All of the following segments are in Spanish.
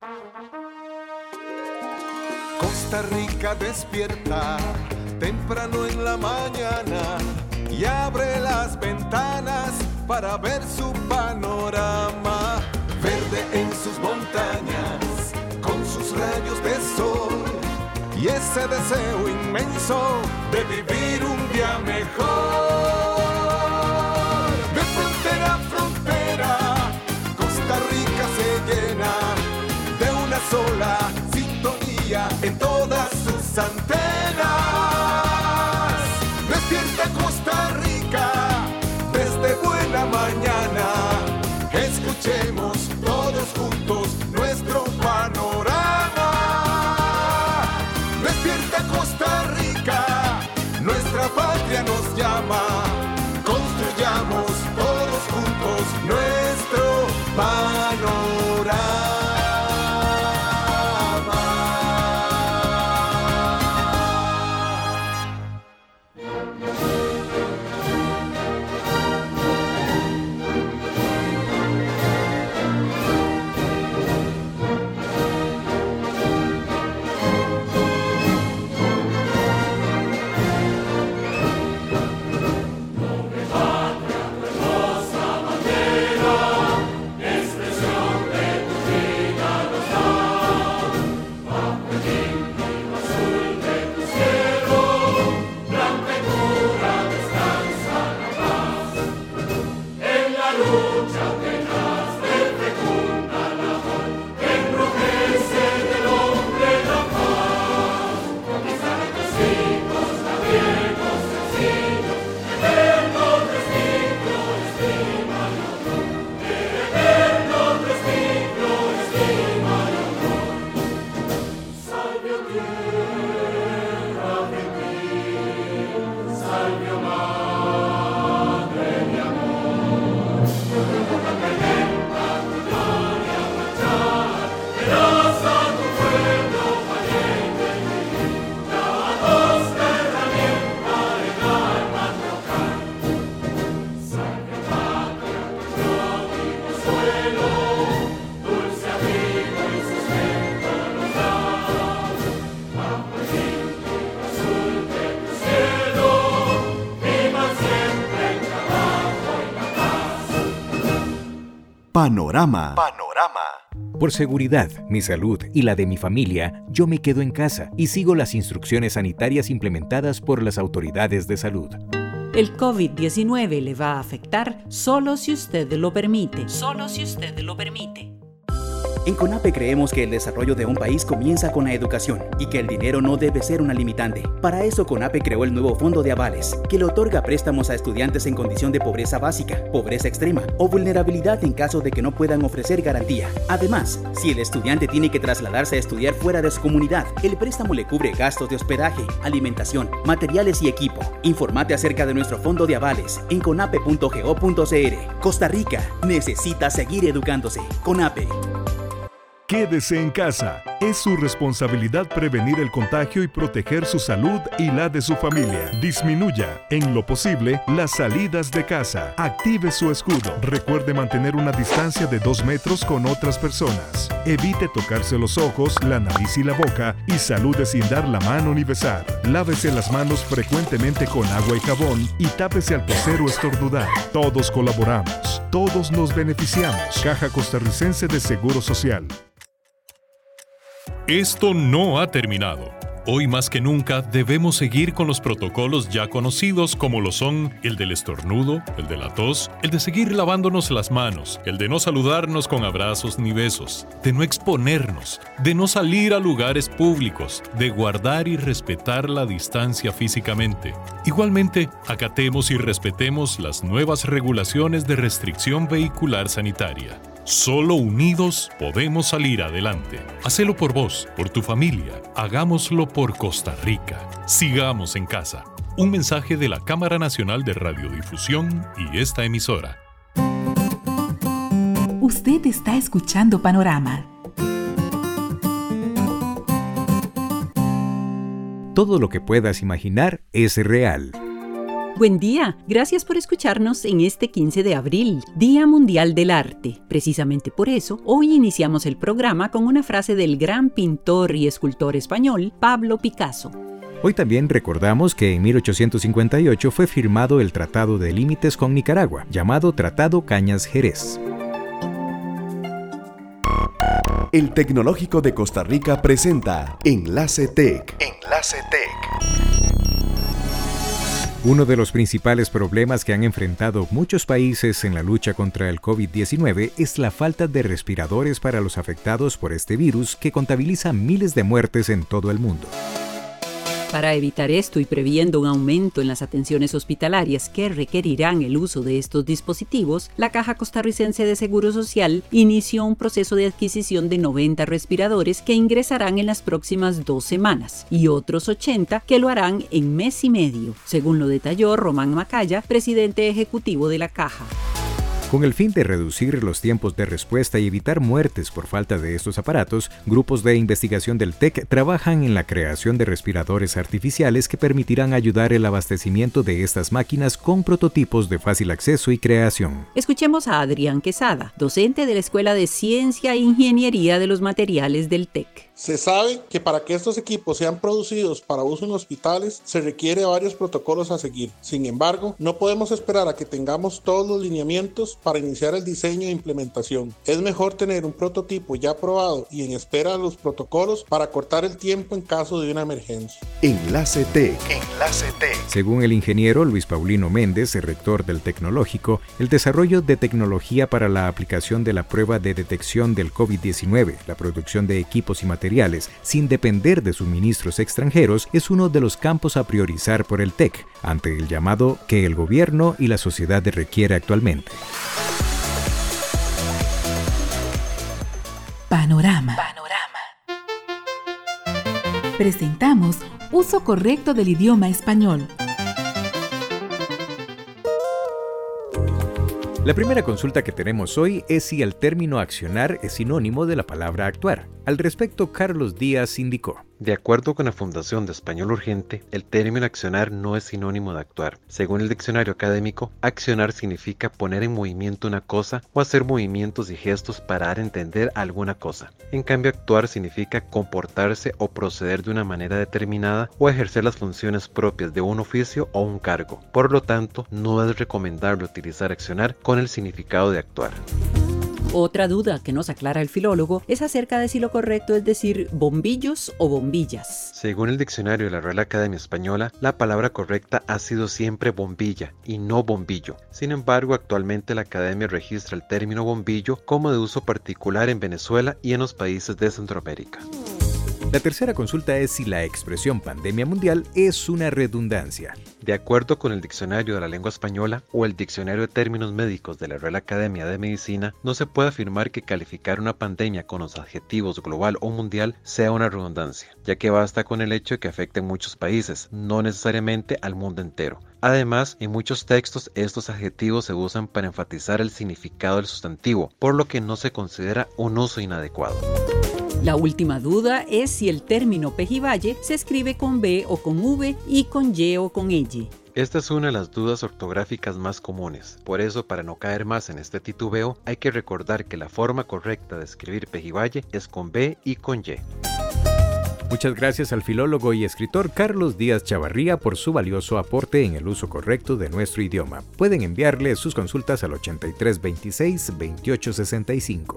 Costa Rica despierta temprano en la mañana y abre las ventanas para ver su panorama. Verde en sus montañas, con sus rayos de sol y ese deseo inmenso de vivir un día mejor. De frontera a frontera, Costa Rica se llena de una sola sintonía en todas sus antenas. Despierta Costa Rica desde buena mañana. Escuchemos todos juntos nuestro panorama. Despierta Costa Rica, nuestra patria nos llama. Construyamos todos juntos nuestro panorama. Panorama. Por seguridad, mi salud y la de mi familia, yo me quedo en casa y sigo las instrucciones sanitarias implementadas por las autoridades de salud. El COVID-19 le va a afectar solo si usted lo permite. En CONAPE creemos que el desarrollo de un país comienza con la educación y que el dinero no debe ser una limitante. Para eso CONAPE creó el nuevo Fondo de Avales, que le otorga préstamos a estudiantes en condición de pobreza básica, pobreza extrema o vulnerabilidad en caso de que no puedan ofrecer garantía. Además, si el estudiante tiene que trasladarse a estudiar fuera de su comunidad, el préstamo le cubre gastos de hospedaje, alimentación, materiales y equipo. Infórmate acerca de nuestro Fondo de Avales en conape.go.cr. Costa Rica necesita seguir educándose. CONAPE. Quédese en casa. Es su responsabilidad prevenir el contagio y proteger su salud y la de su familia. Disminuya, en lo posible, las salidas de casa. Active su escudo. Recuerde mantener una distancia de 2 metros con otras personas. Evite tocarse los ojos, la nariz y la boca y salude sin dar la mano ni besar. Lávese las manos frecuentemente con agua y jabón y tápese al toser o estornudar. Todos colaboramos. Todos nos beneficiamos. Caja Costarricense de Seguro Social. Esto no ha terminado. Hoy más que nunca debemos seguir con los protocolos ya conocidos como lo son el del estornudo, el de la tos, el de seguir lavándonos las manos, el de no saludarnos con abrazos ni besos, de no exponernos, de no salir a lugares públicos, de guardar y respetar la distancia físicamente. Igualmente, acatemos y respetemos las nuevas regulaciones de restricción vehicular sanitaria. Solo unidos podemos salir adelante. Hacelo por vos, por tu familia. Hagámoslo por Costa Rica. Sigamos en casa. Un mensaje de la Cámara Nacional de Radiodifusión y esta emisora. Usted está escuchando Panorama. Todo lo que puedas imaginar es real. Buen día, gracias por escucharnos en este 15 de abril, Día Mundial del Arte. Precisamente por eso, hoy iniciamos el programa con una frase del gran pintor y escultor español Pablo Picasso. Hoy también recordamos que en 1858 fue firmado el Tratado de Límites con Nicaragua, llamado Tratado Cañas-Jerez. El Tecnológico de Costa Rica presenta Enlace Tech. Enlace Tech. Uno de los principales problemas que han enfrentado muchos países en la lucha contra el COVID-19 es la falta de respiradores para los afectados por este virus que contabiliza miles de muertes en todo el mundo. Para evitar esto y previendo un aumento en las atenciones hospitalarias que requerirán el uso de estos dispositivos, la Caja Costarricense de Seguro Social inició un proceso de adquisición de 90 respiradores que ingresarán en las próximas 2 semanas y otros 80 que lo harán en mes y medio, según lo detalló Román Macaya, presidente ejecutivo de la Caja. Con el fin de reducir los tiempos de respuesta y evitar muertes por falta de estos aparatos, grupos de investigación del TEC trabajan en la creación de respiradores artificiales que permitirán ayudar el abastecimiento de estas máquinas con prototipos de fácil acceso y creación. Escuchemos a Adrián Quesada, docente de la Escuela de Ciencia e Ingeniería de los Materiales del TEC. Se sabe que para que estos equipos sean producidos para uso en hospitales se requiere varios protocolos a seguir. Sin embargo, no podemos esperar a que tengamos todos los lineamientos para iniciar el diseño e implementación. Es mejor tener un prototipo ya aprobado y en espera de los protocolos para cortar el tiempo en caso de una emergencia. Enlace Tech. Enlace Tech. Según el ingeniero Luis Paulino Méndez, el rector del Tecnológico, el desarrollo de tecnología para la aplicación de la prueba de detección del COVID-19, la producción de equipos y materiales sin depender de suministros extranjeros es uno de los campos a priorizar por el TEC, ante el llamado que el gobierno y la sociedad requiere actualmente. Panorama. Presentamos uso correcto del idioma español. La primera consulta que tenemos hoy es si el término accionar es sinónimo de la palabra actuar. Al respecto, Carlos Díaz indicó: de acuerdo con la Fundación de Español Urgente, el término accionar no es sinónimo de actuar. Según el diccionario académico, accionar significa poner en movimiento una cosa o hacer movimientos y gestos para dar a entender alguna cosa. En cambio, actuar significa comportarse o proceder de una manera determinada o ejercer las funciones propias de un oficio o un cargo. Por lo tanto, no es recomendable utilizar accionar con el significado de actuar. Otra duda que nos aclara el filólogo es acerca de si lo correcto es decir bombillos o bombillas. Según el diccionario de la Real Academia Española, la palabra correcta ha sido siempre bombilla y no bombillo. Sin embargo, actualmente la Academia registra el término bombillo como de uso particular en Venezuela y en los países de Centroamérica. La tercera consulta es si la expresión pandemia mundial es una redundancia. De acuerdo con el Diccionario de la Lengua Española o el Diccionario de Términos Médicos de la Real Academia de Medicina, no se puede afirmar que calificar una pandemia con los adjetivos global o mundial sea una redundancia, ya que basta con el hecho de que afecte a muchos países, no necesariamente al mundo entero. Además, en muchos textos estos adjetivos se usan para enfatizar el significado del sustantivo, por lo que no se considera un uso inadecuado. La última duda es si el término pejivalle se escribe con B o con V y con Y o con Y. Esta es una de las dudas ortográficas más comunes. Por eso, para no caer más en este titubeo, hay que recordar que la forma correcta de escribir pejivalle es con B y con Y. Muchas gracias al filólogo y escritor Carlos Díaz Chavarría por su valioso aporte en el uso correcto de nuestro idioma. Pueden enviarle sus consultas al 8326-2865.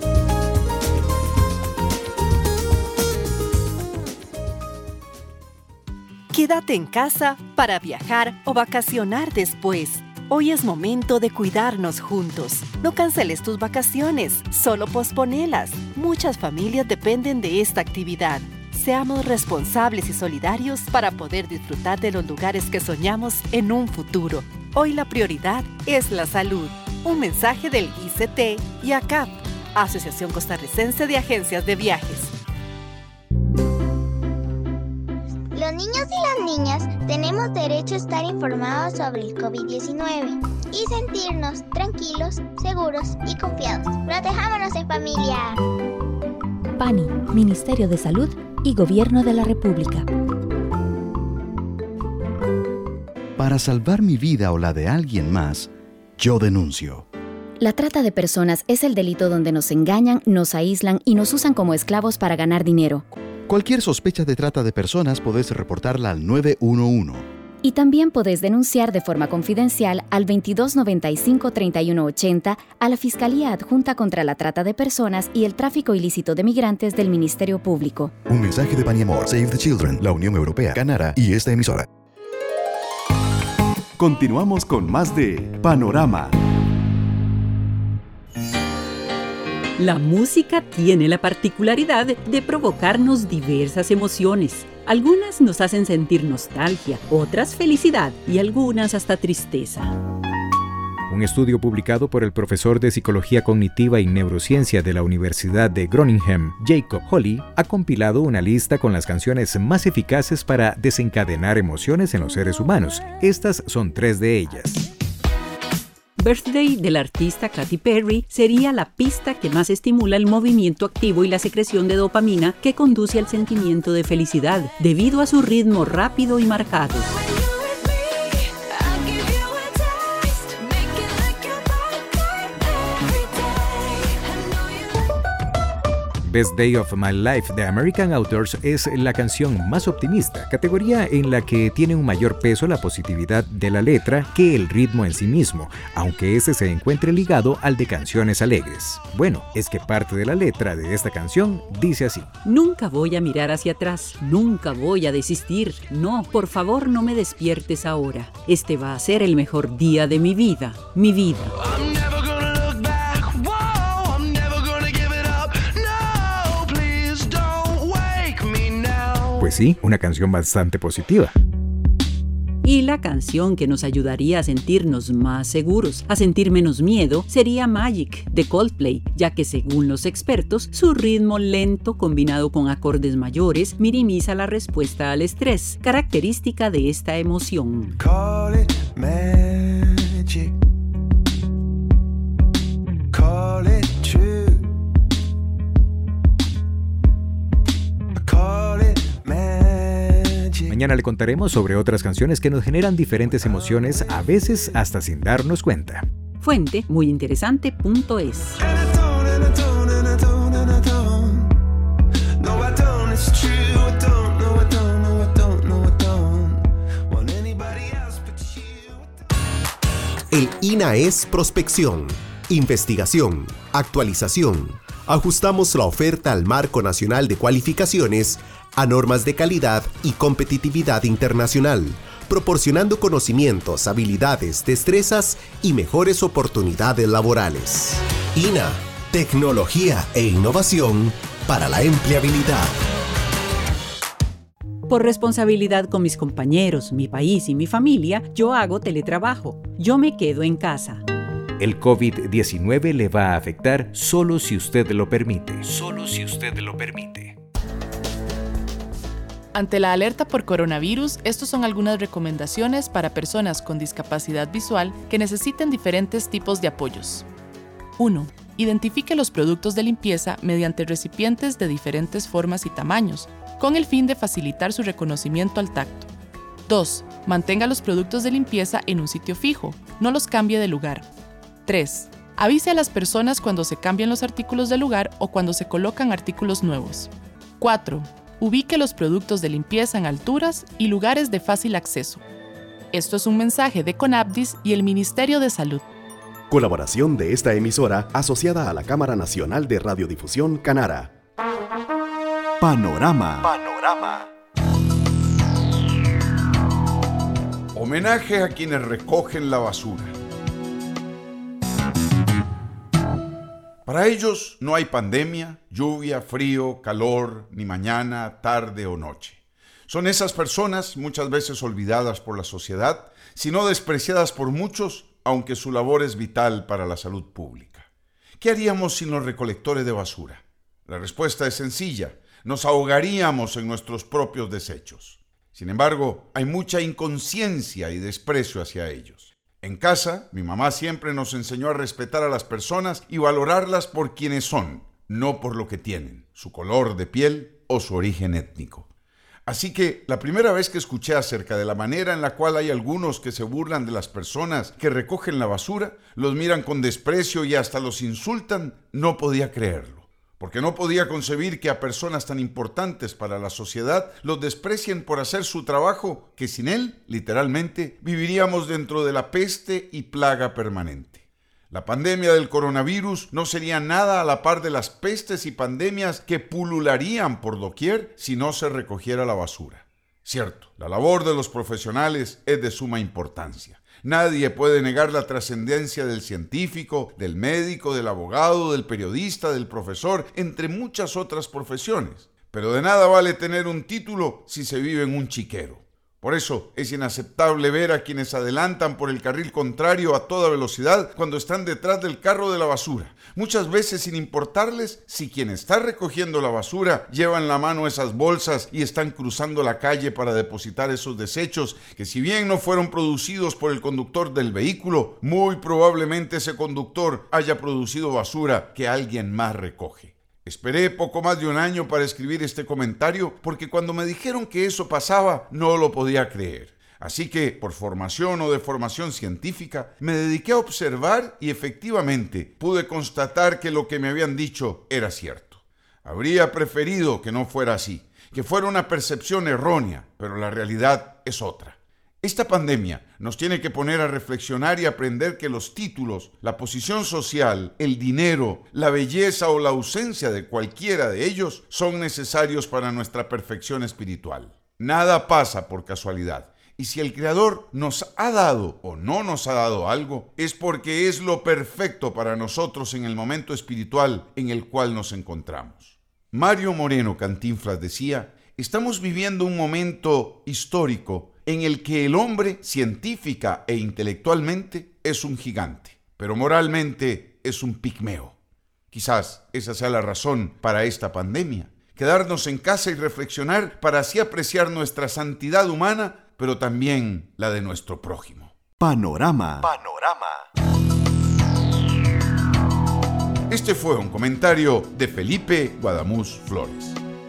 Quédate en casa para viajar o vacacionar después. Hoy es momento de cuidarnos juntos. No canceles tus vacaciones, solo posponelas. Muchas familias dependen de esta actividad. Seamos responsables y solidarios para poder disfrutar de los lugares que soñamos en un futuro. Hoy la prioridad es la salud. Un mensaje del ICT y ACAP, Asociación Costarricense de Agencias de Viajes. Los niños y las niñas tenemos derecho a estar informados sobre el COVID-19 y sentirnos tranquilos, seguros y confiados. Protejámonos en familia. PANI, Ministerio de Salud y Gobierno de la República. para salvar mi vida o la de alguien más, yo denuncio. La trata de personas es el delito donde nos engañan, nos aíslan y nos usan como esclavos para ganar dinero. Cualquier sospecha de trata de personas podés reportarla al 911. Y también podés denunciar de forma confidencial al 2295-3180 a la Fiscalía Adjunta contra la Trata de Personas y el Tráfico Ilícito de Migrantes del Ministerio Público. Un mensaje de Paniamor, Save the Children, la Unión Europea, Canara y esta emisora. Continuamos con más de Panorama. La música tiene la particularidad de provocarnos diversas emociones. Algunas nos hacen sentir nostalgia, otras felicidad y algunas hasta tristeza. Un estudio publicado por el profesor de Psicología Cognitiva y Neurociencia de la Universidad de Groningen, Jacob Holley, ha compilado una lista con las canciones más eficaces para desencadenar emociones en los seres humanos. Estas son 3 de ellas. Birthday del artista Katy Perry sería la pista que más estimula el movimiento activo y la secreción de dopamina que conduce al sentimiento de felicidad, debido a su ritmo rápido y marcado. Best Day of My Life de American Authors es la canción más optimista, categoría en la que tiene un mayor peso la positividad de la letra que el ritmo en sí mismo, aunque este se encuentre ligado al de canciones alegres. Bueno, es que parte de la letra de esta canción dice así: Nunca voy a mirar hacia atrás, nunca voy a desistir, no, por favor no me despiertes ahora. Este va a ser el mejor día de mi vida, mi vida. Pues sí, una canción bastante positiva. Y la canción que nos ayudaría a sentirnos más seguros, a sentir menos miedo, sería Magic de Coldplay, ya que según los expertos, su ritmo lento combinado con acordes mayores minimiza la respuesta al estrés, característica de esta emoción. Call it magic. Call it true. Call it magic. Mañana le contaremos sobre otras canciones que nos generan diferentes emociones, a veces hasta sin darnos cuenta. Fuente muyinteresante.es. El INA es prospección, investigación, actualización. Ajustamos la oferta al marco nacional de cualificaciones, a normas de calidad y competitividad internacional, proporcionando conocimientos, habilidades, destrezas y mejores oportunidades laborales. INA, tecnología e innovación para la empleabilidad. Por responsabilidad con mis compañeros, mi país y mi familia, yo hago teletrabajo. Yo me quedo en casa. El COVID-19 le va a afectar solo si usted lo permite. Solo si usted lo permite. Ante la alerta por coronavirus, estos son algunas recomendaciones para personas con discapacidad visual que necesiten diferentes tipos de apoyos. 1. Identifique los productos de limpieza mediante recipientes de diferentes formas y tamaños, con el fin de facilitar su reconocimiento al tacto. 2. Mantenga los productos de limpieza en un sitio fijo, no los cambie de lugar. 3. Avise a las personas cuando se cambian los artículos de lugar o cuando se colocan artículos nuevos. 4. Ubique los productos de limpieza en alturas y lugares de fácil acceso. Esto es un mensaje de CONAPDIS y el Ministerio de Salud. Colaboración de esta emisora asociada a la Cámara Nacional de Radiodifusión Canara. Panorama. Homenaje a quienes recogen la basura. Para ellos no hay pandemia, lluvia, frío, calor, ni mañana, tarde o noche. Son esas personas muchas veces olvidadas por la sociedad, sino despreciadas por muchos, aunque su labor es vital para la salud pública. ¿Qué haríamos sin los recolectores de basura? La respuesta es sencilla: nos ahogaríamos en nuestros propios desechos. Sin embargo, hay mucha inconsciencia y desprecio hacia ellos. En casa, mi mamá siempre nos enseñó a respetar a las personas y valorarlas por quienes son, no por lo que tienen, su color de piel o su origen étnico. Así que la primera vez que escuché acerca de la manera en la cual hay algunos que se burlan de las personas que recogen la basura, los miran con desprecio y hasta los insultan, no podía creerlo. Porque no podía concebir que a personas tan importantes para la sociedad los desprecien por hacer su trabajo, que sin él, literalmente, viviríamos dentro de la peste y plaga permanente. La pandemia del coronavirus no sería nada a la par de las pestes y pandemias que pulularían por doquier si no se recogiera la basura. Cierto, la labor de los profesionales es de suma importancia. Nadie puede negar la trascendencia del científico, del médico, del abogado, del periodista, del profesor, entre muchas otras profesiones. Pero de nada vale tener un título si se vive en un chiquero. Por eso es inaceptable ver a quienes adelantan por el carril contrario a toda velocidad cuando están detrás del carro de la basura. Muchas veces sin importarles si quien está recogiendo la basura lleva en la mano esas bolsas y están cruzando la calle para depositar esos desechos que, si bien no fueron producidos por el conductor del vehículo, muy probablemente ese conductor haya producido basura que alguien más recoge. Esperé poco más de un año para escribir este comentario porque cuando me dijeron que eso pasaba no lo podía creer. Así que, por formación o de formación científica, me dediqué a observar y efectivamente pude constatar que lo que me habían dicho era cierto. Habría preferido que no fuera así, que fuera una percepción errónea, pero la realidad es otra. Esta pandemia nos tiene que poner a reflexionar y aprender que los títulos, la posición social, el dinero, la belleza o la ausencia de cualquiera de ellos son necesarios para nuestra perfección espiritual. Nada pasa por casualidad. Y si el Creador nos ha dado o no nos ha dado algo, es porque es lo perfecto para nosotros en el momento espiritual en el cual nos encontramos. Mario Moreno Cantinflas decía: estamos viviendo un momento histórico en el que el hombre, científica e intelectualmente, es un gigante, pero moralmente es un pigmeo. Quizás esa sea la razón para esta pandemia. Quedarnos en casa y reflexionar para así apreciar nuestra santidad humana, pero también la de nuestro prójimo. Panorama. Este fue un comentario de Felipe Guadamuz Flores.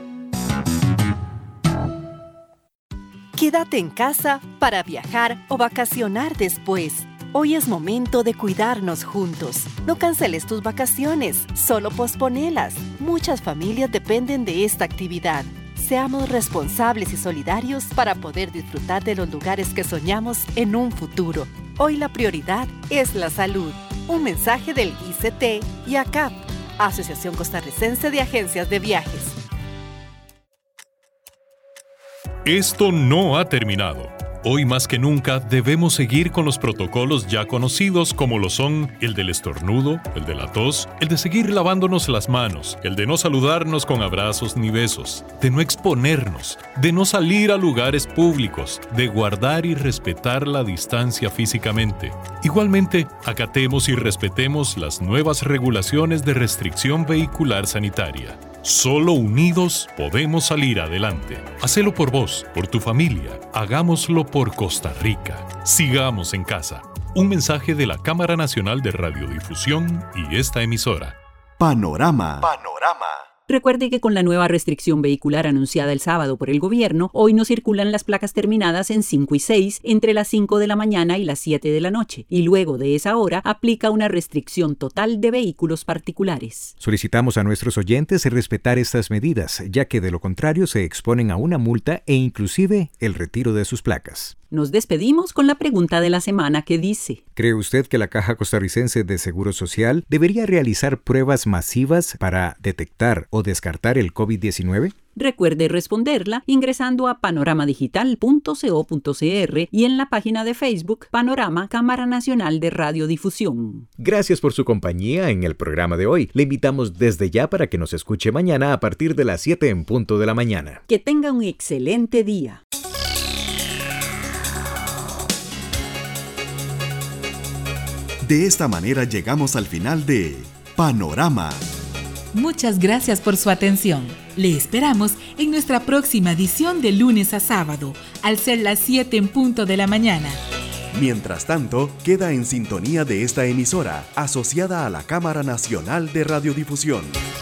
Quédate en casa para viajar o vacacionar después. Hoy es momento de cuidarnos juntos. No canceles tus vacaciones, solo posponelas. Muchas familias dependen de esta actividad. Seamos responsables y solidarios para poder disfrutar de los lugares que soñamos en un futuro. Hoy la prioridad es la salud. Un mensaje del ICT y ACAP, Asociación Costarricense de Agencias de Viajes. Esto no ha terminado. Hoy más que nunca debemos seguir con los protocolos ya conocidos, como lo son el del estornudo, el de la tos, el de seguir lavándonos las manos, el de no saludarnos con abrazos ni besos, de no exponernos, de no salir a lugares públicos, de guardar y respetar la distancia físicamente. Igualmente, acatemos y respetemos las nuevas regulaciones de restricción vehicular sanitaria. Solo unidos podemos salir adelante. Hacelo por vos, por tu familia. Hagámoslo por Costa Rica. Sigamos en casa. Un mensaje de la Cámara Nacional de Radiodifusión y esta emisora. Panorama. Recuerde que con la nueva restricción vehicular anunciada el sábado por el gobierno, hoy no circulan las placas terminadas en 5 y 6 entre las 5 de la mañana y las 7 de la noche, y luego de esa hora aplica una restricción total de vehículos particulares. Solicitamos a nuestros oyentes respetar estas medidas, ya que de lo contrario se exponen a una multa e inclusive el retiro de sus placas. Nos despedimos con la pregunta de la semana que dice: ¿cree usted que la Caja Costarricense de Seguro Social debería realizar pruebas masivas para detectar o descartar el COVID-19? Recuerde responderla ingresando a panoramadigital.co.cr y en la página de Facebook Panorama Cámara Nacional de Radiodifusión. Gracias por su compañía en el programa de hoy. Le invitamos desde ya para que nos escuche mañana a partir de las 7 en punto de la mañana. Que tenga un excelente día. De esta manera llegamos al final de Panorama. Muchas gracias por su atención. Le esperamos en nuestra próxima edición de lunes a sábado, al ser las 7 en punto de la mañana. Mientras tanto, queda en sintonía de esta emisora, asociada a la Cámara Nacional de Radiodifusión.